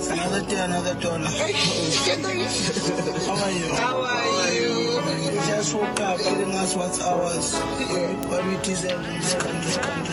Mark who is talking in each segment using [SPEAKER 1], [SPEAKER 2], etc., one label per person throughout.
[SPEAKER 1] Another day, another dollar. How are you?
[SPEAKER 2] How are you?
[SPEAKER 1] Just woke up, telling us what's ours. What we deserve in this country.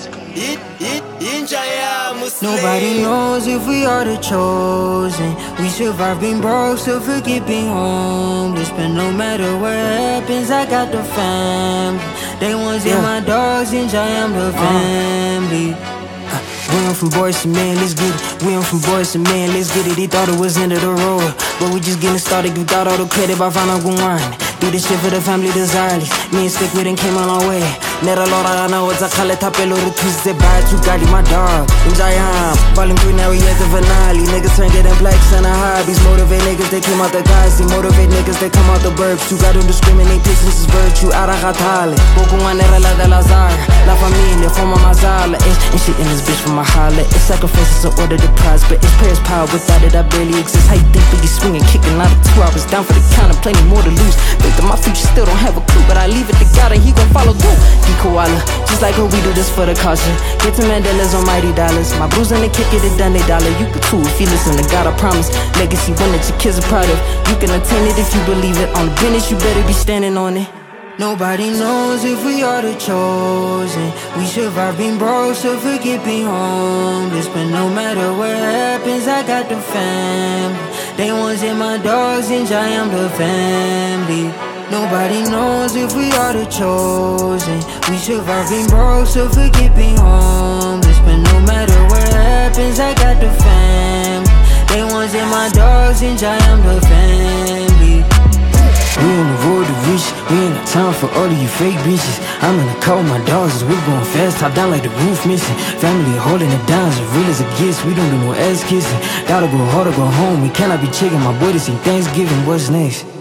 [SPEAKER 3] Nobody knows if we are the chosen. We survive being broke, still forget being homeless. But no matter what happens, I got the family. They ones in my dogs, and I am the family. We went from boys to men, let's get it. We went from boys to men, let's get it. He thought it was end of the road, but we just getting started. Give God all the credit by final one. Do this shit for the family desires. Me and Stick with him came a long way. Nera lora na what's a kale tapelo to twist it by to got my dog. Enjoy falling through now we at the finale. Niggas turn getting blacks and hobbies. Motivate niggas, they came out the guys. They motivate niggas, they come out the burbs. You gotta discriminate, patience is virtue. Aragatale. Boku nera la de lazar. La familia, forma mazala. And shit in this bitch for my holla. It's sacrifices in order to prosper. It's prayers power, without it I barely exist. How you think Biggie swinging, kicking out of 2 hours down for the count and plenty more to lose. Think that my future still don't have a clue, but I leave it to God and he gon' follow through. He koala, just like how we do this for the culture. Get to Mandela's almighty dollars. My bruise and the kick it done they dollar. You could too if you listen to God, I promise. Legacy one that your kids are proud of. You can attain it if you believe it. On the business, you better be standing on it. Nobody knows if we are the chosen. We survive being broke, so forget being homeless. But no matter what happens, I got the family. They ones in my dogs, and I am the family. Nobody knows if we are the chosen. We survive being broke, so forget being homeless. But no matter what happens, I got the family. They ones in my dogs, and I am the family. We on the road to riches, we ain't got time for all of you fake bitches. I'm in the car with my dogs, as we're going fast, top down like the roof missing. Family holding it down, as real as it gets, we don't do no ass kissing. Gotta go hard or go home, we cannot be checking my boy to see Thanksgiving, what's next?